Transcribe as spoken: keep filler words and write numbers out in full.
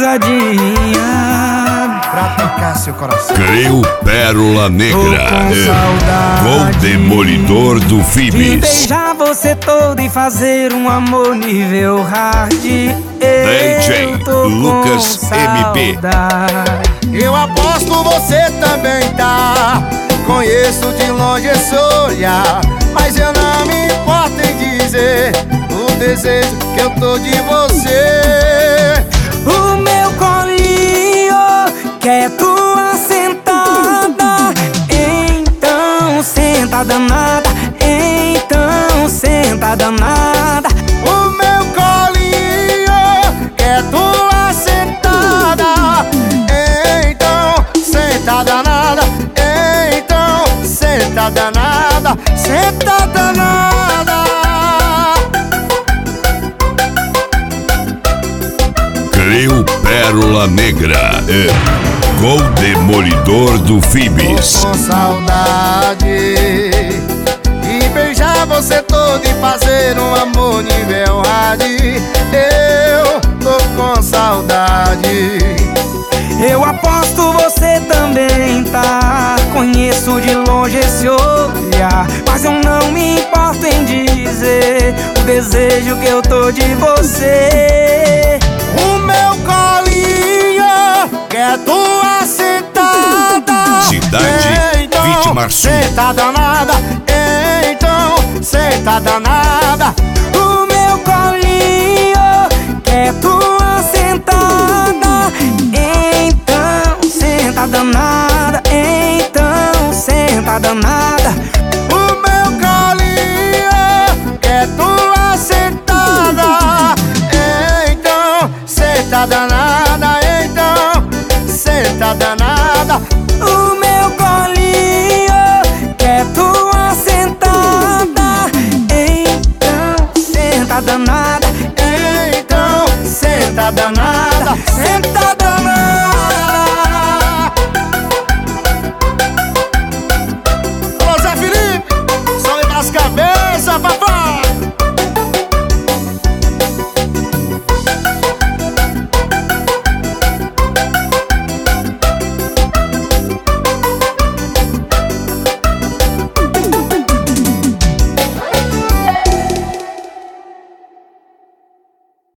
madrugadinha pra tocar seu coração. Creu Pérola Negra, o demolidor do de Phoebs. beijar você todo e fazer um amor nível hard. D J Lucas M P. Eu aposto você também tá. Conheço de longe esse olhar, mas eu não me importo em dizer o desejo que eu tô de você. O meu colinho quer tua sentada, então senta danada, então senta danada. O meu colinho quer tua sentada, então senta danada, então senta danada, senta danada. Creu Pérola Negra, com o demolidor do Phoebs. Tô com saudade de beijar você todo e fazer um amor nível hard. Eu tô com saudade. Eu aposto você também tá. Conheço de longe esse olhar, mas eu não me importo em dizer o desejo que eu tô de você. O meu colinho quer tua sentada, Cidade então Vítima Sul. senta danada, então senta danada. O meu colinho quer tua sentada, então senta danada, então senta danada. O meu colinho quer tua sentada, então senta danada, então senta danada.